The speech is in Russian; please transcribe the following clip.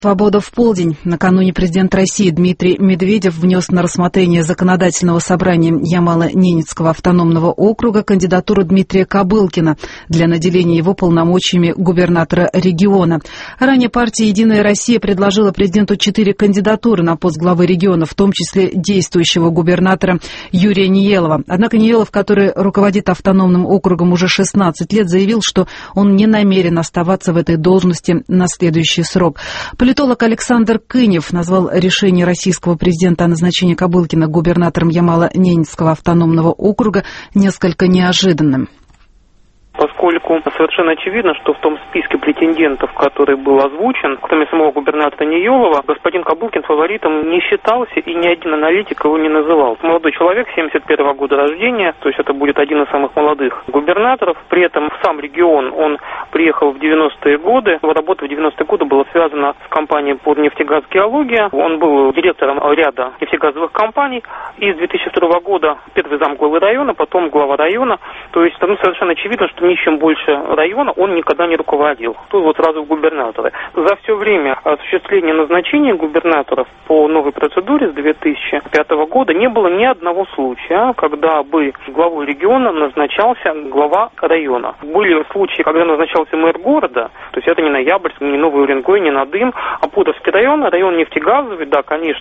Свобода в полдень. Накануне президент России Дмитрий Медведев внес на рассмотрение Законодательного собрания Ямало-Ненецкого автономного округа кандидатуру Дмитрия Кобылкина для наделения его полномочиями губернатора региона. Ранее партия «Единая Россия» предложила президенту 4 кандидатуры на пост главы региона, в том числе действующего губернатора Юрия Ниелова. Однако Ниелов, который руководит автономным округом уже 16 лет, заявил, что он не намерен оставаться в этой должности на следующий срок. Политолог Александр Кынев назвал решение российского президента о назначении Кобылкина губернатором Ямало-Ненецкого автономного округа несколько неожиданным. Поскольку совершенно очевидно, что в том списке претендентов, который был озвучен, кроме самого губернатора Ниелова, господин Кобылкин фаворитом не считался, и ни один аналитик его не называл. Молодой человек, 71-го года рождения, то есть это будет один из самых молодых губернаторов. При этом в сам регион он приехал в 90-е годы. Его работа в 90-е годы была связана с компанией по нефтегаз «Геология». Он был директором ряда нефтегазовых компаний. И с 2002 года первый зам главы района, потом глава района. То есть совершенно очевидно, что ничем больше района он никогда не руководил. Тут вот сразу в губернаторы. За все время осуществления назначения губернаторов по новой процедуре с 2005 года не было ни одного случая, когда бы главой региона назначался глава района. Были случаи, когда назначался мэр города, то есть это не Ноябрьск, не Новый Уренгой, не Надым, а Путовский район, район нефтегазовый, да, конечно,